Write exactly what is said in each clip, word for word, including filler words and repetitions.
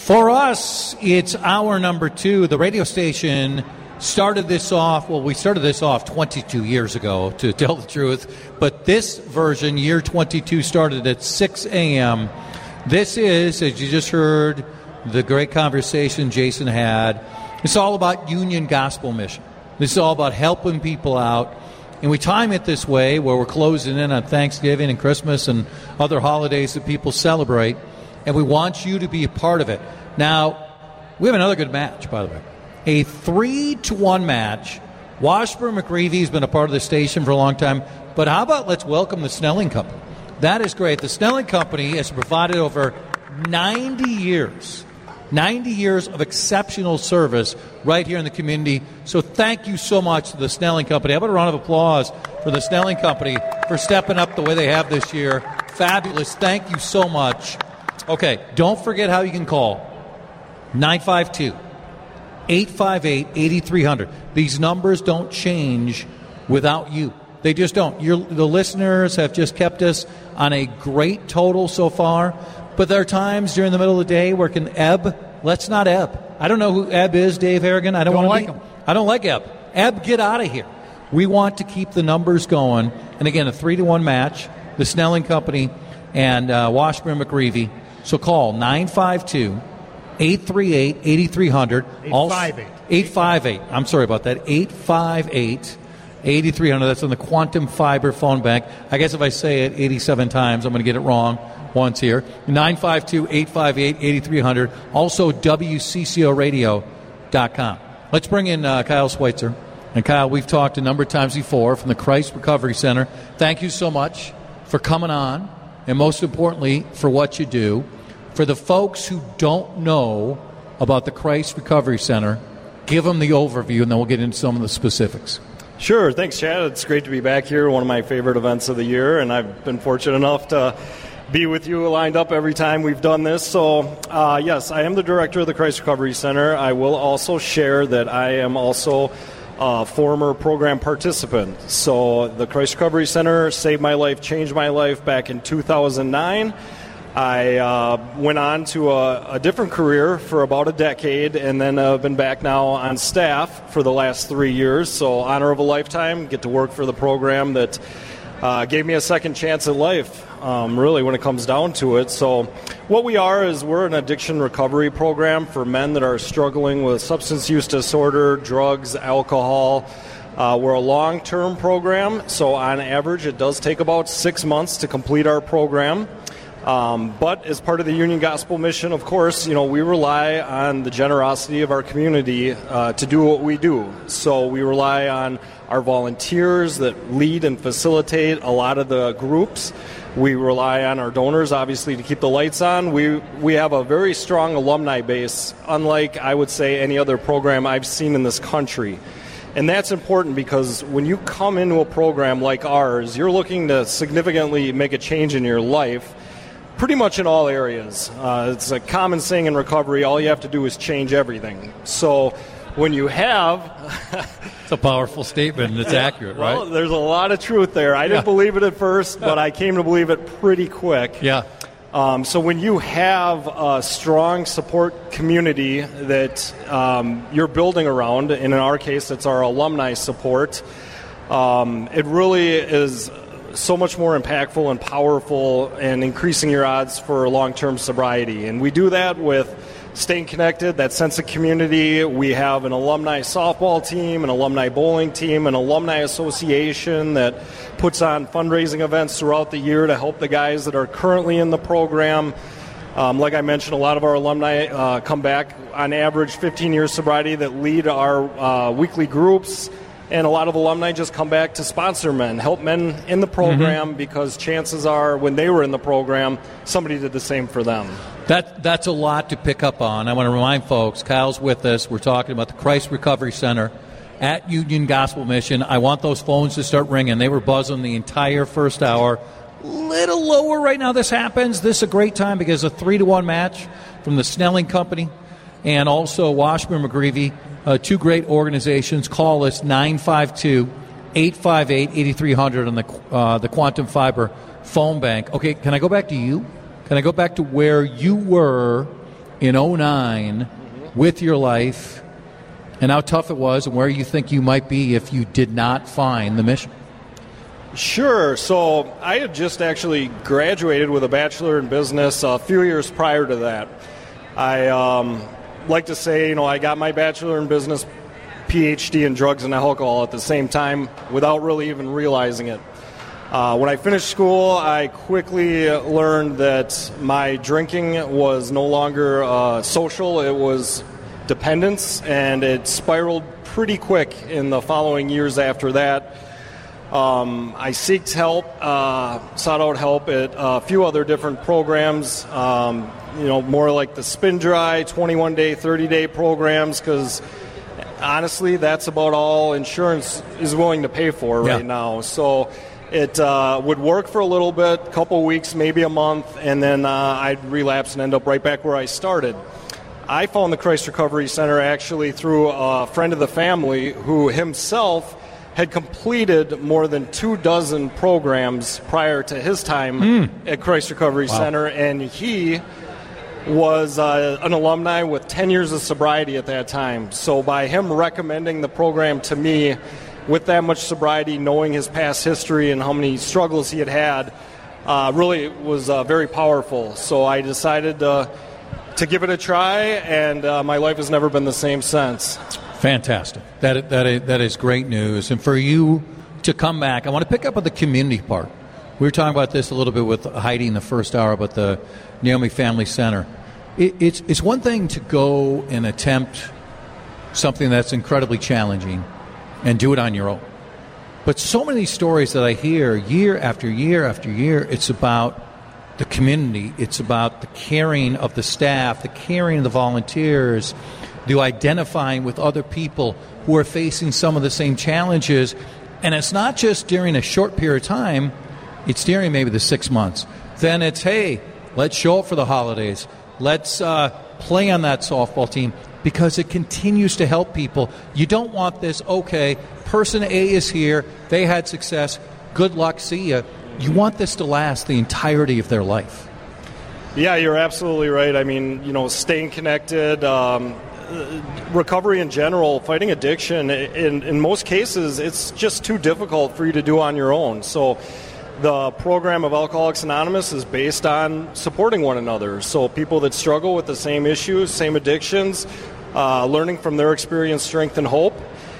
For us, it's hour number two. The radio station started this off, well, we started this off twenty-two years ago, to tell the truth. But this version, year twenty-two, started at six a.m. This is, as you just heard, the great conversation Jason had. It's all about Union Gospel Mission. This is all about helping people out. And we time it this way, where we're closing in on Thanksgiving and Christmas and other holidays that people celebrate. And we want you to be a part of it. Now, we have another good match, by the way. A three to one match. Washburn-McGreevy has been a part of the station for a long time. But how about let's welcome the Snelling Company? That is great. The Snelling Company has provided over ninety years, ninety years of exceptional service right here in the community. So thank you so much to the Snelling Company. How about a round of applause for the Snelling Company for stepping up the way they have this year. Fabulous. Thank you so much. Okay, don't forget how you can call. nine five two, eight five eight, eight three zero zero. These numbers don't change without you. They just don't. You're, the listeners have just kept us on a great total so far, but there are times during the middle of the day where it can ebb. Let's not ebb. I don't know who Ebb is, Dave Harrigan. I don't, don't want like to be, him. I don't like Ebb. Ebb, get out of here. We want to keep the numbers going. And again, a three to one match, the Snelling Company and uh, Washburn-McGreevy. So call nine five two, eight three eight, eight three zero zero. eight five eight. eight five eight. I'm sorry about that. eight five eight, eight three zero zero. That's on the Quantum Fiber phone bank. I guess if I say it eighty-seven times, I'm going to get it wrong once here. nine five two, eight five eight, eight three zero zero. Also, W C C O radio dot com. Let's bring in uh, Kyle Schweitzer. And Kyle, we've talked a number of times before from the Christ Recovery Center. Thank you so much for coming on, and most importantly, for what you do. For the folks who don't know about the Christ Recovery Center, give them the overview, and then we'll get into some of the specifics. Sure. Thanks, Chad. It's great to be back here, one of my favorite events of the year, and I've been fortunate enough to be with you lined up every time we've done this. So, uh, yes, I am the director of the Christ Recovery Center. I will also share that I am also a former program participant. So the Christ Recovery Center saved my life, changed my life back in two thousand nine. I uh, went on to a, a different career for about a decade, and then I've uh, been back now on staff for the last three years. So honor of a lifetime, get to work for the program that uh, gave me a second chance at life, um, really, when it comes down to it. So what we are is we're an addiction recovery program for men that are struggling with substance use disorder, drugs, alcohol. Uh, we're a long-term program, so on average it does take about six months to complete our program. Um, but as part of the Union Gospel Mission, of course, you know, we rely on the generosity of our community uh, to do what we do. So we rely on our volunteers that lead and facilitate a lot of the groups. We rely on our donors, obviously, to keep the lights on. We we have a very strong alumni base, unlike, I would say, any other program I've seen in this country. And that's important because when you come into a program like ours, you're looking to significantly make a change in your life. Pretty much in all areas. Uh, it's a common saying in recovery, all you have to do is change everything. So when you have... It's a powerful statement, and it's accurate, right? Well, there's a lot of truth there. I didn't yeah. believe it at first, but I came to believe it pretty quick. Yeah. Um, so when you have a strong support community that um, you're building around, and in our case, it's our alumni support, um, it really is so much more impactful and powerful and increasing your odds for long-term sobriety. And we do that with staying connected, that sense of community. We have an alumni softball team, an alumni bowling team, an alumni association that puts on fundraising events throughout the year to help the guys that are currently in the program. Um, like I mentioned, a lot of our alumni uh, come back on average fifteen years sobriety that lead our uh, weekly groups. And a lot of alumni just come back to sponsor men, help men in the program, mm-hmm. because chances are when they were in the program, somebody did the same for them. That That's a lot to pick up on. I want to remind folks, Kyle's with us. We're talking about the Christ Recovery Center at Union Gospel Mission. I want those phones to start ringing. They were buzzing the entire first hour. Little lower right now this happens. This is a great time because a three to one match from the Snelling Company and also Washburn-McGreevy. Uh, two great organizations. Call us nine five two, eight five eight, eight three zero zero on the uh, the Quantum Fiber phone bank. Okay, can I go back to you? Can I go back to where you were in oh nine mm-hmm. with your life and how tough it was and where you think you might be if you did not find the mission. Sure. So I had just actually graduated with a bachelor in business a few years prior to that. I um, like to say, you know, I got my bachelor in business, P H D in drugs and alcohol at the same time without really even realizing it. Uh, when I finished school, I quickly learned that my drinking was no longer uh, social. It was dependence, and it spiraled pretty quick in the following years after that. Um, I sought help, uh, sought out help at a few other different programs, um, you know, more like the Spin Dry, twenty-one day, thirty day programs, because honestly, that's about all insurance is willing to pay for right yeah. now. So it uh, would work for a little bit, a couple weeks, maybe a month, and then uh, I'd relapse and end up right back where I started. I found the Christ Recovery Center actually through a friend of the family who himself had completed more than two dozen programs prior to his time mm. at Christ Recovery wow. Center, and he was uh, an alumni with ten years of sobriety at that time. So by him recommending the program to me with that much sobriety, knowing his past history and how many struggles he had had, uh, really was uh, very powerful. So I decided uh, to give it a try, and uh, my life has never been the same since. Fantastic. That, that, is, that is great news. And for you to come back, I want to pick up on the community part. We were talking about this a little bit with Heidi in the first hour about the Naomi Family Center. It, it's, it's one thing to go and attempt something that's incredibly challenging and do it on your own. But so many stories that I hear year after year after year, it's about the community. It's about the caring of the staff, the caring of the volunteers, the identifying with other people who are facing some of the same challenges. And it's not just during a short period of time, it's during maybe the six months. Then it's, hey, let's show up for the holidays. Let's uh, play on that softball team, because it continues to help people. You don't want this, okay, person A is here, they had success, good luck, see ya. You want this to last the entirety of their life. Yeah, you're absolutely right. I mean, you know, staying connected, um, recovery in general, fighting addiction, in, in most cases, it's just too difficult for you to do on your own. So the program of Alcoholics Anonymous is based on supporting one another. So people that struggle with the same issues, same addictions, uh, learning from their experience, strength, and hope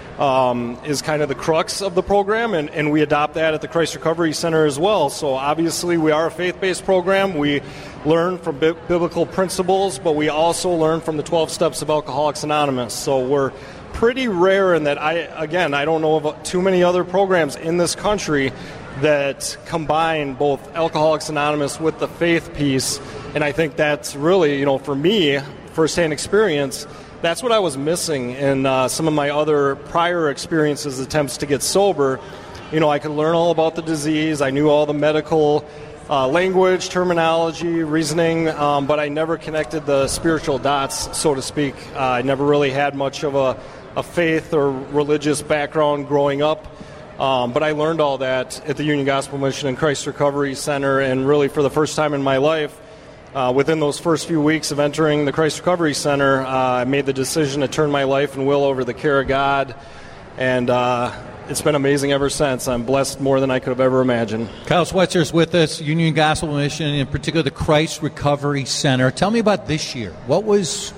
um, is kind of the crux of the program, and, and we adopt that at the Christ Recovery Center as well. So obviously we are a faith-based program. We learn from bi- biblical principles, but we also learn from the twelve steps of Alcoholics Anonymous. So we're pretty rare in that, I again, I don't know of too many other programs in this country that combine both Alcoholics Anonymous with the faith piece, and I think that's really, you know, for me, firsthand experience, that's what I was missing in uh, some of my other prior experiences, attempts to get sober. You know, I could learn all about the disease, I knew all the medical uh, language, terminology, reasoning, um, but I never connected the spiritual dots, so to speak. Uh, I never really had much of a, a faith or religious background growing up. Um, but I learned all that at the Union Gospel Mission and Christ Recovery Center, and really for the first time in my life, uh, within those first few weeks of entering the Christ Recovery Center, uh, I made the decision to turn my life and will over the care of God, and uh, it's been amazing ever since. I'm blessed more than I could have ever imagined. Kyle Swetzer's with us, Union Gospel Mission, in particular the Christ Recovery Center. Tell me about this year. What was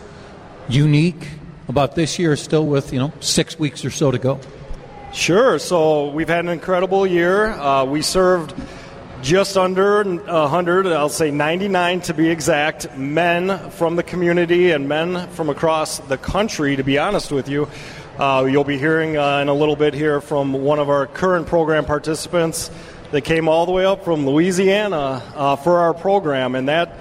unique about this year, still with, you know, six weeks or so to go? Sure. So we've had an incredible year. Uh, we served just under one hundred, I'll say ninety-nine to be exact, men from the community and men from across the country, to be honest with you. Uh, you'll be hearing uh, in a little bit here from one of our current program participants that came all the way up from Louisiana uh, for our program, and that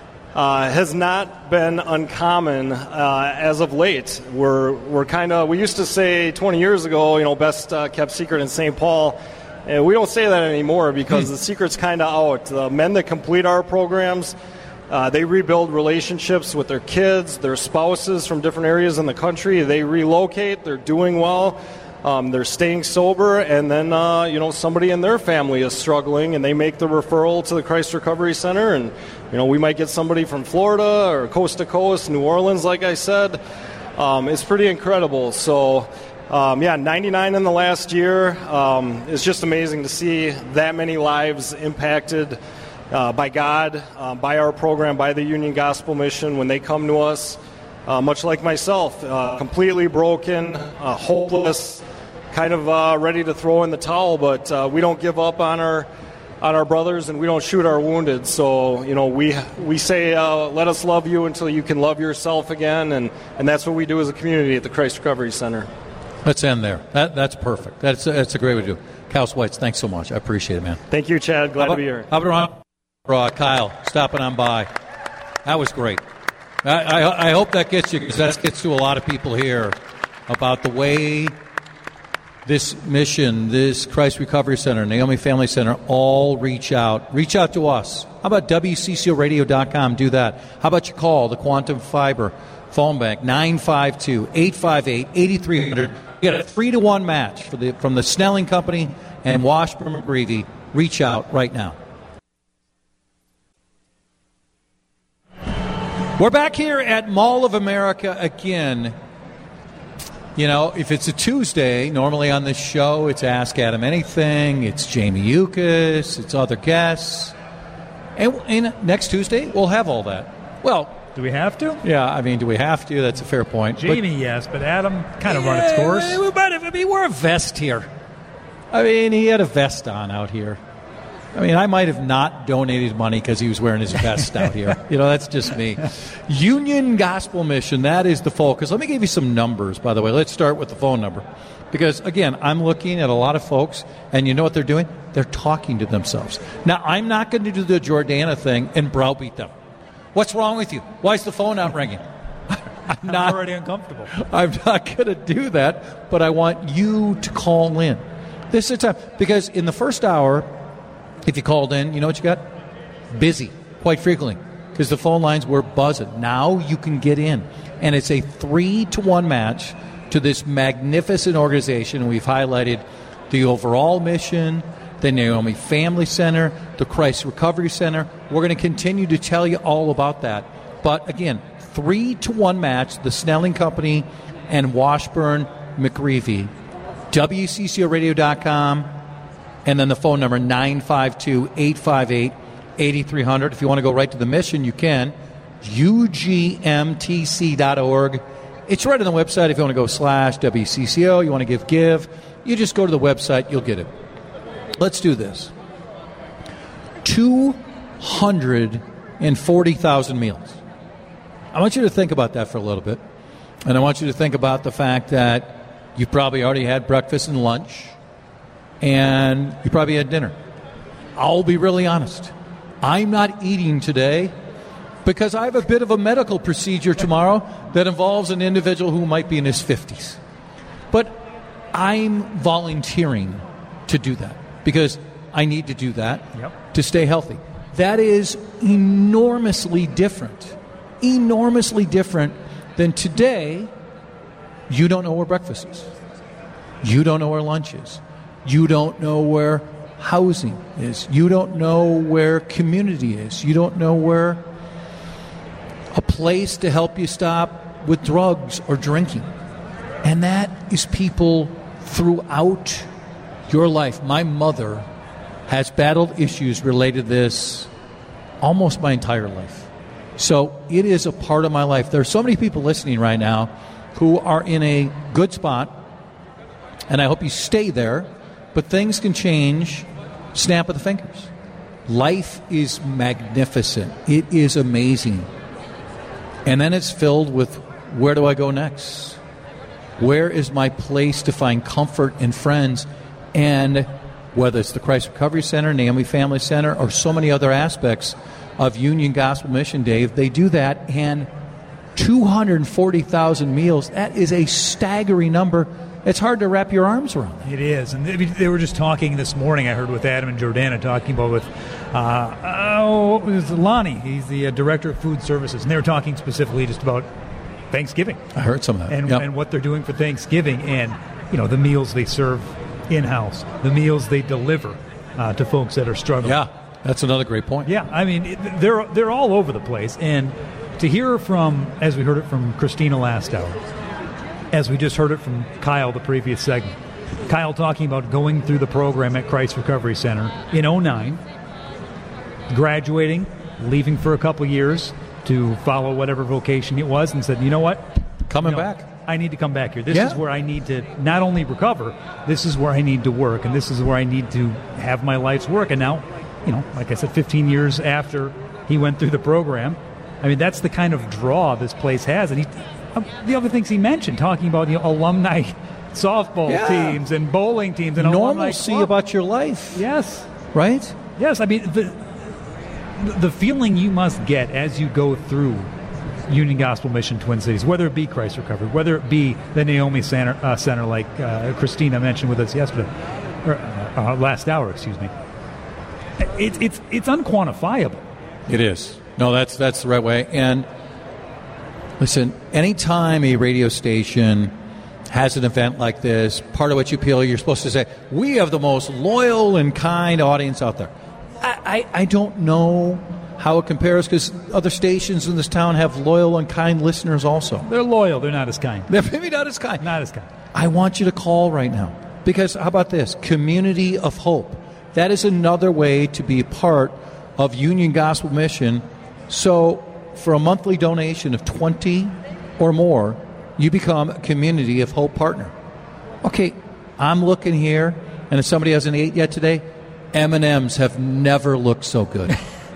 Uh, has not been uncommon uh, as of late. We're we're kind of we used to say twenty years ago, you know, best uh, kept secret in Saint Paul. And we don't say that anymore because the secret's kind of out. The men that complete our programs, uh, they rebuild relationships with their kids, their spouses from different areas in the country. They relocate. They're doing well. Um, they're staying sober, and then uh, you know somebody in their family is struggling, and they make the referral to the Christ Recovery Center, and you know we might get somebody from Florida or coast to coast, New Orleans, like I said. Um, it's pretty incredible. So, um, yeah, ninety-nine in the last year. Um, it's just amazing to see that many lives impacted uh, by God, uh, by our program, by the Union Gospel Mission when they come to us. Uh, much like myself, uh, completely broken, uh, hopeless, kind of uh, ready to throw in the towel, but uh, we don't give up on our on our brothers, and we don't shoot our wounded. So, you know, we we say, uh, let us love you until you can love yourself again, and, and that's what we do as a community at the Christ Recovery Center. Let's end there. That, that's perfect. That's, that's a great way to do it. Kyle Sweits, thanks so much. I appreciate it, man. Thank you, Chad. Glad about, to be here. How about uh, Kyle stopping on by? That was great. I, I, I hope that gets you, because that gets to a lot of people here about the way this mission, this Christ Recovery Center, Naomi Family Center, all reach out. Reach out to us. How about W C C O radio dot com? Do that. How about you call the Quantum Fiber phone bank, nine five two, eight five eight, eight three zero zero. You get a three to one match for the, from the Snelling Company and Washburn McGreevy. Reach out right now. We're back here at Mall of America again. You know, if it's a Tuesday, normally on this show, it's Ask Adam Anything, it's Jamie Yukas, it's other guests. And, and next Tuesday, we'll have all that. Well, do we have to? Yeah, I mean, do we have to? That's a fair point. Jamie, but, yes, but Adam kind of yeah, run its course. We might have, I mean, we're a vest here. I mean, he had a vest on out here. I mean, I might have not donated money because he was wearing his vest out here. You know, that's just me. Union Gospel Mission, that is the focus. Let me give you some numbers, by the way. Let's start with the phone number. Because, again, I'm looking at a lot of folks, and you know what they're doing? They're talking to themselves. Now, I'm not going to do the Jordana thing and browbeat them. What's wrong with you? Why is the phone not ringing? I'm, not, I'm already uncomfortable. I'm not going to do that, but I want you to call in. This is time. Because in the first hour, if you called in, you know what you got? Busy, quite frequently, because the phone lines were buzzing. Now you can get in. And it's a three to one match to this magnificent organization. We've highlighted the overall mission, the Naomi Family Center, the Christ Recovery Center. We're going to continue to tell you all about that. But again, three to one match, the Snelling Company and Washburn McGreevy. W C C O radio dot com. And then the phone number, nine five two, eight five eight, eight three zero zero. If you want to go right to the mission, you can. U G M T C dot org. It's right on the website. If you want to go slash W C C O, you want to give, give. You just go to the website. You'll get it. Let's do this. two hundred forty thousand meals. I want you to think about that for a little bit. And I want you to think about the fact that you've probably already had breakfast and lunch. And you probably had dinner. I'll be really honest. I'm not eating today because I have a bit of a medical procedure tomorrow that involves an individual who might be in his fifties. But I'm volunteering to do that because I need to do that yep. to stay healthy. That is enormously different, enormously different than today. You don't know where breakfast is. You don't know where lunch is. You don't know where housing is. You don't know where community is. You don't know where a place to help you stop with drugs or drinking. And that is people throughout your life. My mother has battled issues related to this almost my entire life. So it is a part of my life. There are so many people listening right now who are in a good spot, and I hope you stay there. But things can change, snap of the fingers. Life is magnificent. It is amazing. And then it's filled with, where do I go next? Where is my place to find comfort and friends? And whether it's the Christ Recovery Center, Naomi Family Center, or so many other aspects of Union Gospel Mission, Dave, they do that. And two hundred forty thousand meals, that is a staggering number. It's hard to wrap your arms around that. It is. And they, they were just talking this morning, I heard with Adam and Jordana talking about with, uh, oh, it was Lonnie. He's the uh, Director of Food Services. And they were talking specifically just about Thanksgiving. I heard some of that. And, yep. and what they're doing for Thanksgiving. And you know, the meals they serve in-house, the meals they deliver uh, to folks that are struggling. Yeah, that's another great point. Yeah, I mean, it, they're they're all over the place. And to hear from, as we heard it from Christina last hour, as we just heard it from Kyle the previous segment, Kyle talking about going through the program at Christ Recovery Center in oh nine, graduating, leaving for a couple years to follow whatever vocation it was, and said, you know what? Coming you know, back. I need to come back here. This yeah. is where I need to not only recover, this is where I need to work, and this is where I need to have my life's work. And now, you know, like I said, fifteen years after he went through the program, I mean, that's the kind of draw this place has. And he, uh, the other things he mentioned, talking about, you know, alumni softball yeah. teams and bowling teams and normalcy about your life. Yes. Right? Yes. I mean, the the feeling you must get as you go through Union Gospel Mission Twin Cities, whether it be Christ Recovery, whether it be the Naomi Center, uh, Center like uh, Christina mentioned with us yesterday, or uh, uh, last hour, excuse me. It's it's it's unquantifiable. It is. No, that's that's the right way. And listen, anytime a radio station has an event like this, part of what you appeal, you're supposed to say, we have the most loyal and kind audience out there. I, I, I don't know how it compares, because other stations in this town have loyal and kind listeners also. They're loyal. They're not as kind. They're maybe not as kind. Not as kind. I want you to call right now, because how about this? Community of Hope. That is another way to be a part of Union Gospel Mission. So for a monthly donation of twenty or more, you become a Community of Hope partner. Okay, I'm looking here, and if somebody hasn't ate yet today, M and M's have never looked so good.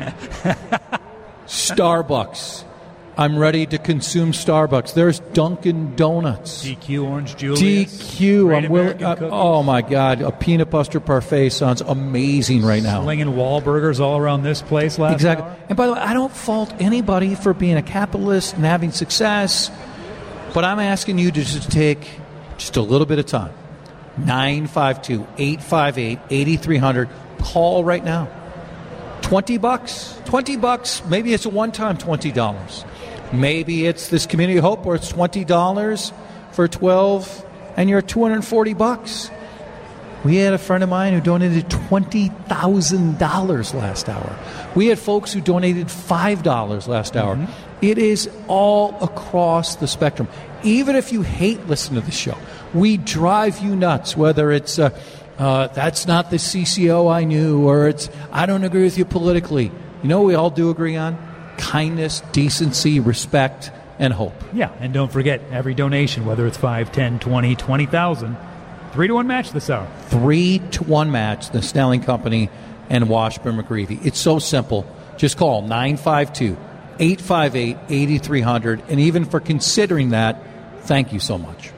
Starbucks. I'm ready to consume Starbucks. There's Dunkin' Donuts. D Q Orange Julius. D Q. Great I'm willing. Uh, oh my God, a peanut butter parfait sounds amazing right now. Slinging Wahlburgers all around this place last exactly. hour. And by the way, I don't fault anybody for being a capitalist and having success, but I'm asking you to just take just a little bit of time. nine five two, eight five eight, eight three zero zero. Call right now. Twenty bucks. Twenty bucks. Maybe it's a one-time twenty dollars. Maybe it's this Community of Hope where it's twenty dollars for twelve, and you're two hundred forty bucks. We had a friend of mine who donated twenty thousand dollars last hour. We had folks who donated five dollars last hour. Mm-hmm. It is all across the spectrum. Even if you hate listening to the show, we drive you nuts, whether it's uh, uh, that's not the C C O I knew, or it's I don't agree with you politically. You know what we all do agree on? Kindness, decency, respect, and hope. Yeah, and don't forget, every donation, whether it's five, ten, twenty, twenty thousand, three to one match this hour. Three to one match, the Snelling Company and Washburn McGreevy. It's so simple. Just call nine five two, eight five eight, eight three zero zero, and even for considering that, thank you so much.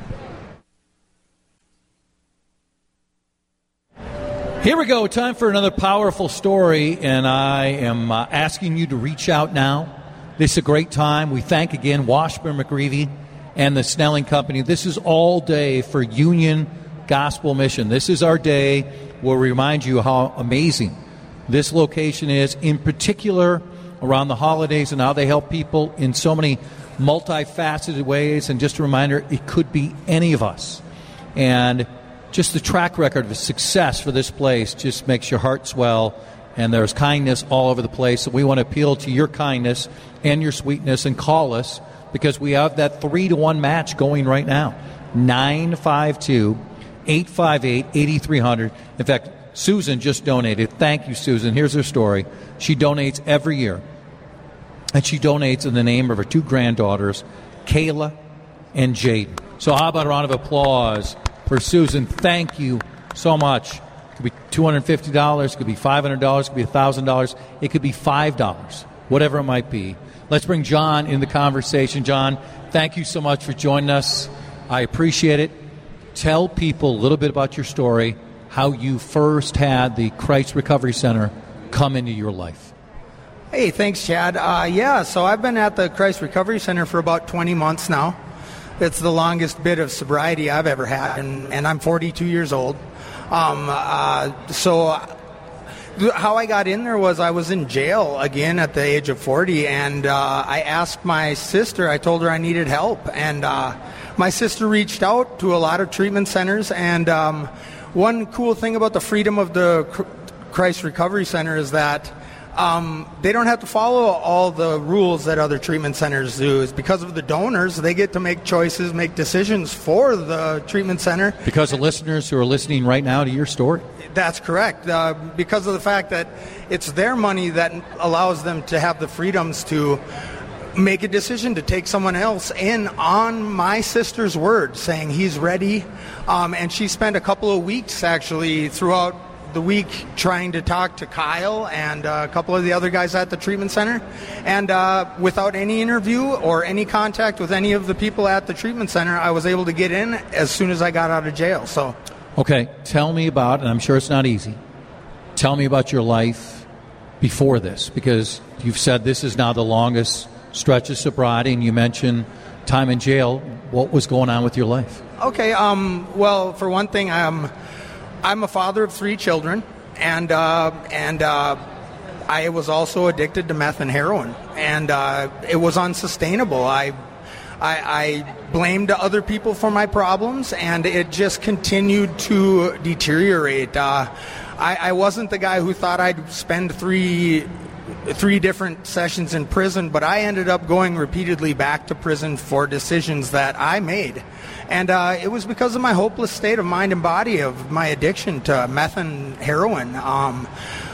Here we go. Time for another powerful story, and I am uh, asking you to reach out now. This is a great time. We thank again Washburn McGreevy and the Snelling Company. This is all day for Union Gospel Mission. This is our day where we remind you how amazing this location is, in particular around the holidays, and how they help people in so many multifaceted ways. And just a reminder, it could be any of us. And just the track record of success for this place just makes your heart swell, and there's kindness all over the place. So we want to appeal to your kindness and your sweetness, and call us, because we have that three to one match going right now. nine five two, eight five eight, eight three zero zero. In fact, Susan just donated. Thank you, Susan. Here's her story. She donates every year, and she donates in the name of her two granddaughters, Kayla and Jaden. So how about a round of applause for Susan? Thank you so much. It could be two hundred fifty dollars, it could be five hundred dollars, it could be one thousand dollars, it could be five dollars, whatever it might be. Let's bring John in the conversation. John, thank you so much for joining us. I appreciate it. Tell people a little bit about your story, how you first had the Christ Recovery Center come into your life. Hey, thanks, Chad. Uh, yeah, so I've been at the Christ Recovery Center for about twenty months now. It's the longest bit of sobriety I've ever had, and, and I'm forty-two years old. Um, uh, so how I got in there was I was in jail again at the age of forty, and uh, I asked my sister, I told her I needed help, and uh, my sister reached out to a lot of treatment centers, and um, one cool thing about the freedom of the Christ Recovery Center is that um, they don't have to follow all the rules that other treatment centers do. It's because of the donors, they get to make choices, make decisions for the treatment center. Because of listeners who are listening right now to your story? That's correct. Uh, because of the fact that it's their money that allows them to have the freedoms to make a decision to take someone else in on my sister's word, saying he's ready. Um, and she spent a couple of weeks actually throughout the week trying to talk to Kyle and uh, a couple of the other guys at the treatment center. And uh, without any interview or any contact with any of the people at the treatment center, I was able to get in as soon as I got out of jail. So, okay, tell me about, and I'm sure it's not easy, tell me about your life before this, because you've said this is now the longest stretch of sobriety, and you mentioned time in jail. What was going on with your life? Okay, um, well, for one thing, I'm, I'm a father of three children, and uh, and uh, I was also addicted to meth and heroin, and uh, it was unsustainable. I, I, I blamed other people for my problems, and it just continued to deteriorate. Uh, I, I wasn't the guy who thought I'd spend three three different sessions in prison, but I ended up going repeatedly back to prison for decisions that I made. And uh, it was because of my hopeless state of mind and body, of my addiction to meth and heroin. Um,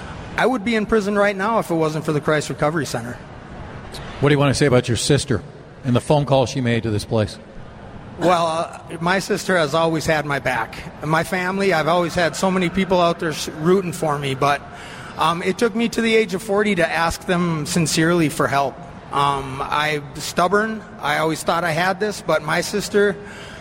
I would be in prison right now if it wasn't for the Christ Recovery Center. What do you want to say about your sister and the phone call she made to this place? Well, uh, my sister has always had my back. My family, I've always had so many people out there rooting for me, but Um, it took me to the age of forty to ask them sincerely for help. Um, I'm stubborn. I always thought I had this, but my sister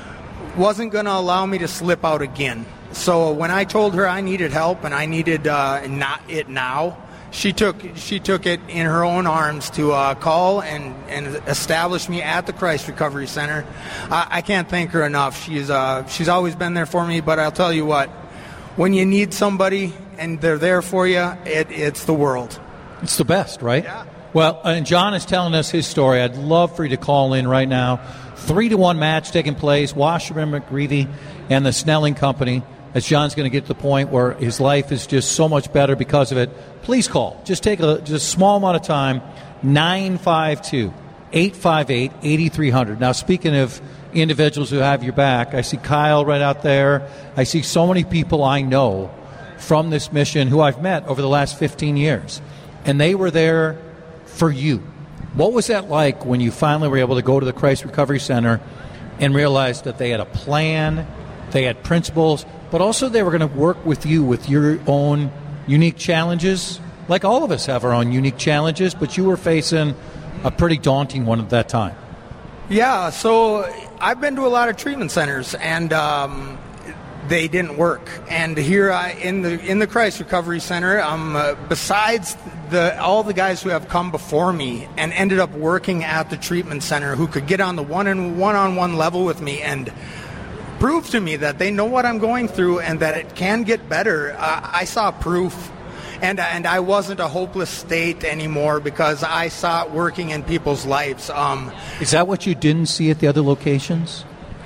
wasn't going to allow me to slip out again. So when I told her I needed help and I needed uh, not it now, she took she took it in her own arms to uh, call and, and establish me at the Christ Recovery Center. Uh, I can't thank her enough. She's uh, she's always been there for me, but I'll tell you what, when you need somebody and they're there for you, it, it's the world. It's the best, right? Yeah. Well, and John is telling us his story. I'd love for you to call in right now. Three to one match taking place, Wasserman McGreevy and the Snelling Company, as John's going to get to the point where his life is just so much better because of it. Please call. Just take a just a small amount of time, nine five two, eight five eight, eight three zero zero. Now, speaking of individuals who have your back, I see Kyle right out there. I see so many people I know from this mission who I've met over the last fifteen years, and they were there for you. What was that like when you finally were able to go to the Christ Recovery Center and realize that they had a plan, they had principles, but also they were going to work with you with your own unique challenges? Like all of us have our own unique challenges, but you were facing a pretty daunting one at that time. Yeah, so I've been to a lot of treatment centers, and um, they didn't work. And here I, in the in the Christ Recovery Center, um, uh, besides the all the guys who have come before me and ended up working at the treatment center, who could get on the one and one-on-one level with me and prove to me that they know what I'm going through and that it can get better, uh, I saw proof. And and I wasn't a hopeless state anymore because I saw it working in people's lives. Um, Is that what you didn't see at the other locations?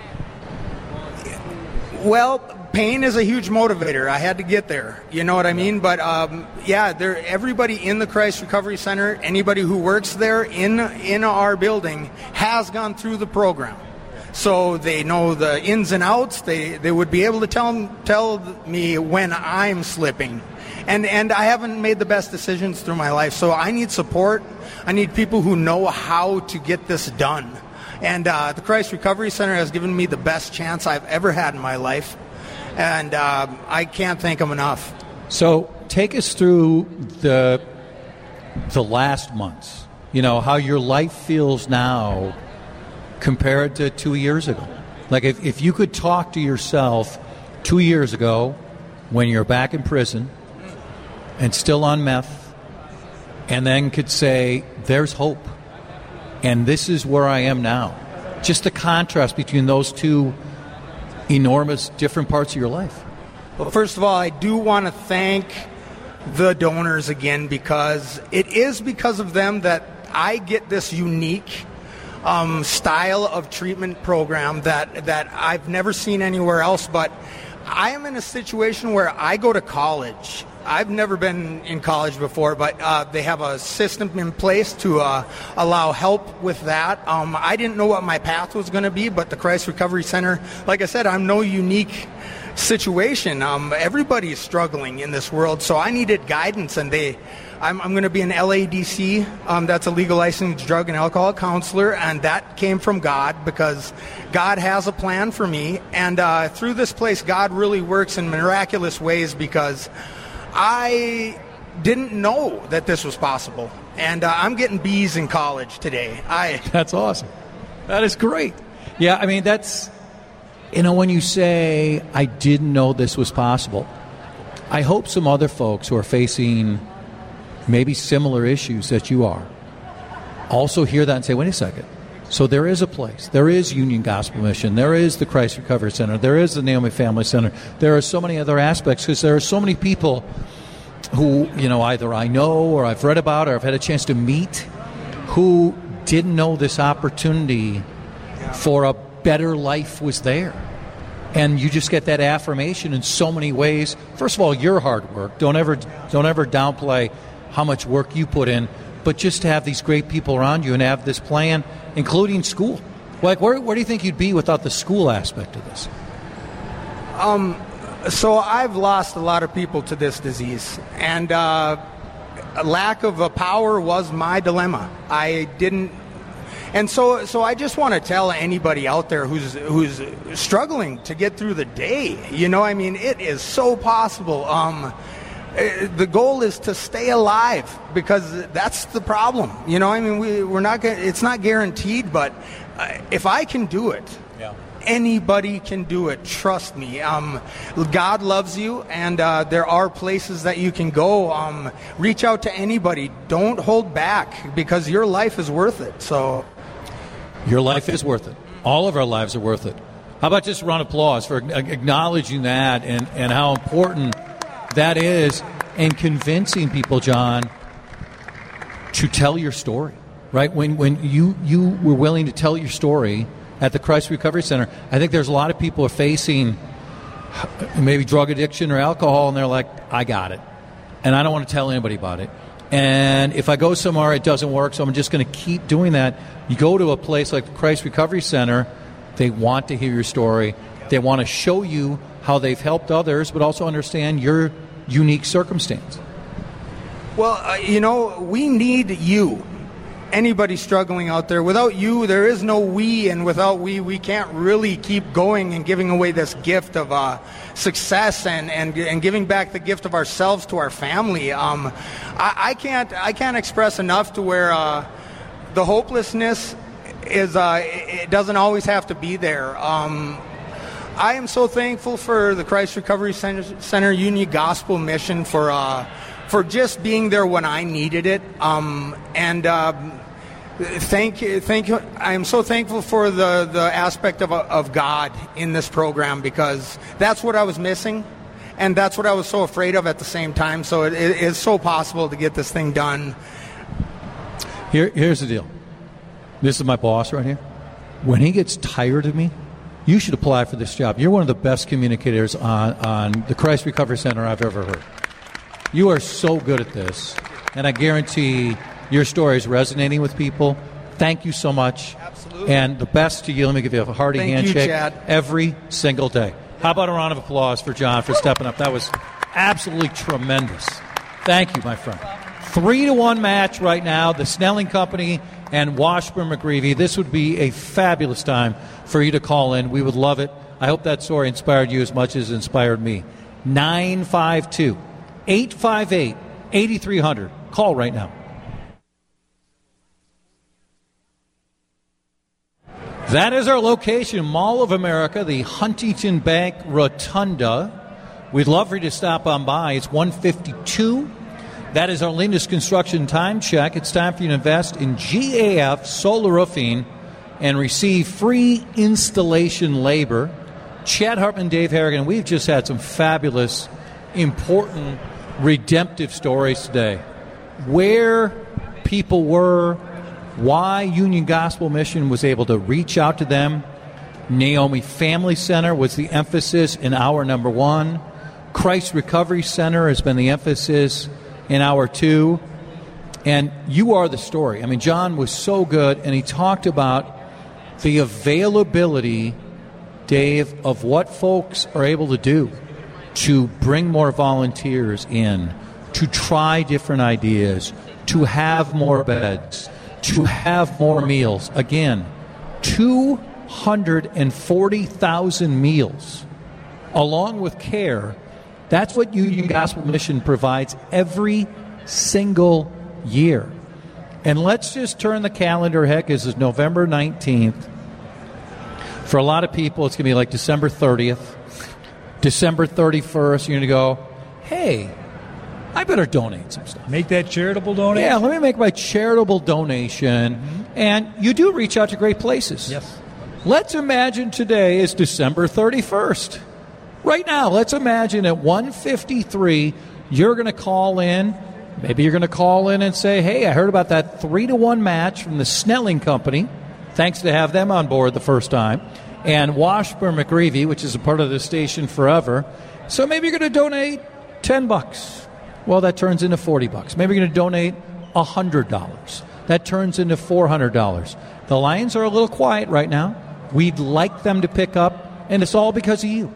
Well, pain is a huge motivator. I had to get there. You know what I mean? But um, yeah, there. Everybody in the Christ Recovery Center, anybody who works there in in our building, has gone through the program. So they know the ins and outs. They they would be able to tell tell me when I'm slipping. And and I haven't made the best decisions through my life, so I need support. I need people who know how to get this done. And uh, the Christ Recovery Center has given me the best chance I've ever had in my life, and uh, I can't thank them enough. So take us through the the last months. You know, how your life feels now compared to two years ago. Like if, if you could talk to yourself two years ago when you're back in prison and still on meth, and then could say, there's hope, and this is where I am now. Just the contrast between those two enormous different parts of your life. Well, first of all, I do want to thank the donors again, because it is because of them that I get this unique um, style of treatment program that, that I've never seen anywhere else. But I am in a situation where I go to college. I've never been in college before, but uh, they have a system in place to uh, allow help with that. Um, I didn't know what my path was going to be, but the Christ Recovery Center, like I said, I'm no unique situation. Um, everybody is struggling in this world, so I needed guidance, and they, I'm, I'm going to be an L A D C. Um, that's a legal licensed drug and alcohol counselor, and that came from God because God has a plan for me. And uh, through this place, God really works in miraculous ways because I didn't know that this was possible, and uh, I'm getting B's in college today. I That's awesome. That is great. Yeah, I mean, that's, you know, when you say, I didn't know this was possible, I hope some other folks who are facing maybe similar issues that you are also hear that and say, wait a second. So there is a place. There is Union Gospel Mission. There is the Christ Recovery Center. There is the Naomi Family Center. There are so many other aspects because there are so many people who, you know, either I know or I've read about or I've had a chance to meet who didn't know this opportunity for a better life was there. And you just get that affirmation in so many ways. First of all, your hard work. Don't ever, don't ever downplay how much work you put in. But just to have these great people around you and have this plan, including school. Like, where, where do you think you'd be without the school aspect of this? Um, so I've lost a lot of people to this disease, and uh, a lack of a power was my dilemma. I didn't, and so so I just want to tell anybody out there who's who's struggling to get through the day. You know, I mean, it is so possible. Um, The goal is to stay alive because that's the problem. You know, I mean, we, we're not. It's not guaranteed, but uh, if I can do it, yeah. Anybody can do it. Trust me. Um, God loves you, and uh, there are places that you can go. Um, reach out to anybody. Don't hold back because your life is worth it. So, your life is worth it. All of our lives are worth it. How about just a round of applause for acknowledging that and, and how important that is, and convincing people, John, to tell your story, right? When when you, you were willing to tell your story at the Christ Recovery Center, I think there's a lot of people who are facing maybe drug addiction or alcohol, and they're like, I got it, and I don't want to tell anybody about it. And if I go somewhere, it doesn't work, so I'm just going to keep doing that. You go to a place like the Christ Recovery Center, they want to hear your story. They want to show you how they've helped others, but also understand your unique circumstance. Well, uh, you know, we need you. Anybody struggling out there. Without you, there is no we, and without we, we can't really keep going and giving away this gift of uh, success and, and and giving back the gift of ourselves to our family. Um, I, I can't I can't express enough to where uh, the hopelessness is. Uh, it doesn't always have to be there. Um, I am so thankful for the Christ Recovery Center, Center Union Gospel Mission for uh, for just being there when I needed it, um, and um, thank you, thank you. I am so thankful for the, the aspect of of God in this program because that's what I was missing, and that's what I was so afraid of at the same time. So it, it is so possible to get this thing done. Here, here's the deal. This is my boss right here. When he gets tired of me, you should apply for this job. You're one of the best communicators on, on the Christ Recovery Center I've ever heard. You are so good at this, and I guarantee your story is resonating with people. Thank you so much. Absolutely. And the best to you. Let me give you a hearty Thank handshake you, Chad. every single day. How about a round of applause for John for stepping up? That was absolutely tremendous. Thank you, my friend. Three to one match right now. The Snelling Company and Washburn McGreevy. This would be a fabulous time for you to call in. We would love it. I hope that story inspired you as much as it inspired me. nine five two, eight five eight, eight three zero zero. Call right now. That is our location, Mall of America, the Huntington Bank Rotunda. We'd love for you to stop on by. It's one fifty-two. That is our latest construction time check. It's time for you to invest in G A F Solar Roofing and receive free installation labor. Chad Hartman, Dave Harrigan, we've just had some fabulous, important, redemptive stories today. Where people were why Union Gospel Mission was able to reach out to them. Naomi Family Center was the emphasis in hour number one. Christ Recovery Center has been the emphasis in hour two. And you are the story. I mean, John was so good, and he talked about the availability, Dave, of what folks are able to do to bring more volunteers in, to try different ideas, to have more beds, to have more meals. Again, two hundred forty thousand meals, along with care. That's what Union Gospel Mission provides every single year. And let's just turn the calendar, heck, this is November nineteenth. For a lot of people, it's going to be like December thirtieth, December thirty-first. You're going to go, hey, I better donate some stuff. Make that charitable donation? Yeah, let me make my charitable donation. Mm-hmm. And you do reach out to great places. Yes. Let's imagine today is December thirty-first. Right now, let's imagine at one fifty-three, you're going to call in. Maybe you're going to call in and say, hey, I heard about that three to one match from the Snelling Company. Thanks to have them on board the first time. And Washburn McGreevy, which is a part of the station forever. So maybe you're going to donate ten bucks. Well, that turns into forty bucks. Maybe you're going to donate one hundred dollars. That turns into four hundred dollars. The Lions are a little quiet right now. We'd like them to pick up, and it's all because of you.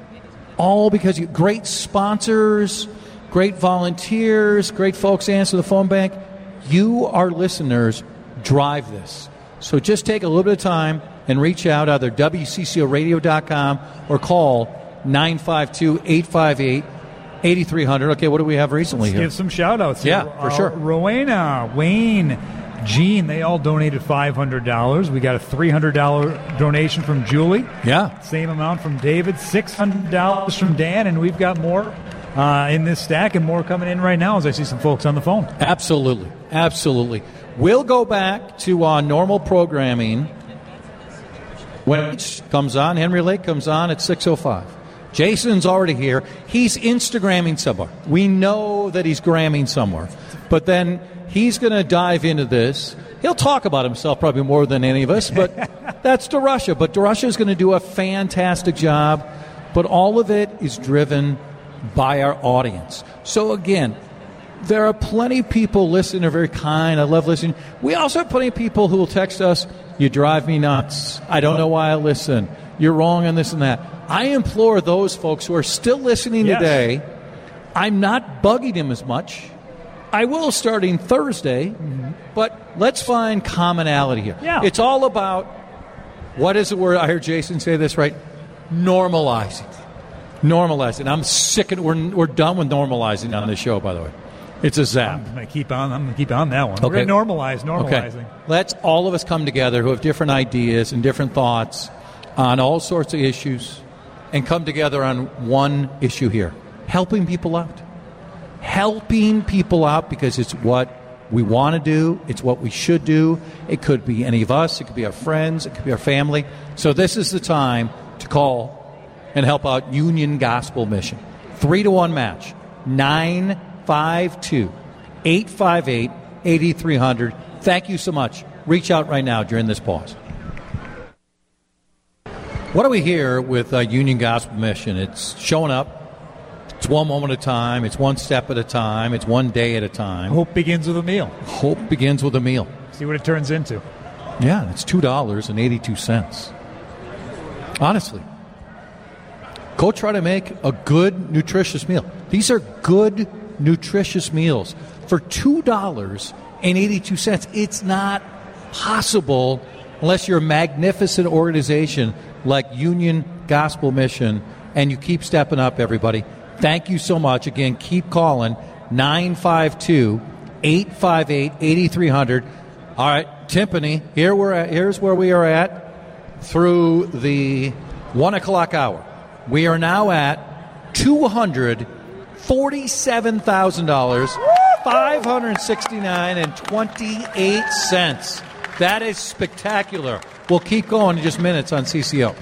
All because you. Great sponsors, great volunteers, great folks answer the phone bank. You, our listeners, drive this. So just take a little bit of time and reach out, either W C C O radio dot com or call nine five two, eight five eight, eight three zero zero. Okay, what do we have recently Let's here? Give some shout-outs here. Yeah, for uh, sure. Rowena, Wayne, Gene, they all donated five hundred dollars. We got a three hundred dollars donation from Julie. Yeah. Same amount from David, six hundred dollars from Dan, and we've got more uh, in this stack and more coming in right now as I see some folks on the phone. Absolutely. Absolutely. We'll go back to uh, normal programming when it comes on. Henry Lake comes on at six oh five. Jason's already here. He's Instagramming somewhere. We know that he's gramming somewhere. But then he's going to dive into this. He'll talk about himself probably more than any of us, but that's DeRusha. But DeRusha is going to do a fantastic job. But all of it is driven by our audience. So, again, there are plenty of people listening. They're very kind. I love listening. We also have plenty of people who will text us, you drive me nuts. I don't know why I listen. You're wrong on this and that. I implore those folks who are still listening yes. today, I'm not bugging them as much. I will starting Thursday, mm-hmm. but let's find commonality here. Yeah. It's all about, what is the word? I heard Jason say this, right? Normalizing. Normalizing. I'm sick of it. We're, we're done with normalizing on this show, by the way. It's a zap. I'm going to keep on. I'm going to keep on that one. Okay. We're going to normalize, normalizing. Okay. Let's all of us come together who have different ideas and different thoughts on all sorts of issues and come together on one issue here, helping people out. Helping people out because it's what we want to do. It's what we should do. It could be any of us. It could be our friends. It could be our family. So this is the time to call and help out Union Gospel Mission. Three to one match. nine five two, eight five eight, eight three zero zero. Thank you so much. Reach out right now during this pause. What do we hear with uh, Union Gospel Mission? It's showing up. It's one moment at a time. It's one step at a time. It's one day at a time. Hope begins with a meal. Hope begins with a meal. See what it turns into. Yeah, it's two dollars and eighty-two cents. Honestly. Go try to make a good, nutritious meal. These are good, nutritious meals. For two dollars and eighty-two cents, it's not possible unless you're a magnificent organization like Union Gospel Mission, and you keep stepping up, everybody. Thank you so much. Again, keep calling nine five two, eight five eight, eight three zero zero. All right, Timpani, here we're at, here's where we are at through the one o'clock hour. We are now at two hundred forty-seven thousand dollars, five hundred sixty-nine dollars and twenty-eight cents. That is spectacular. We'll keep going in just minutes on C C O.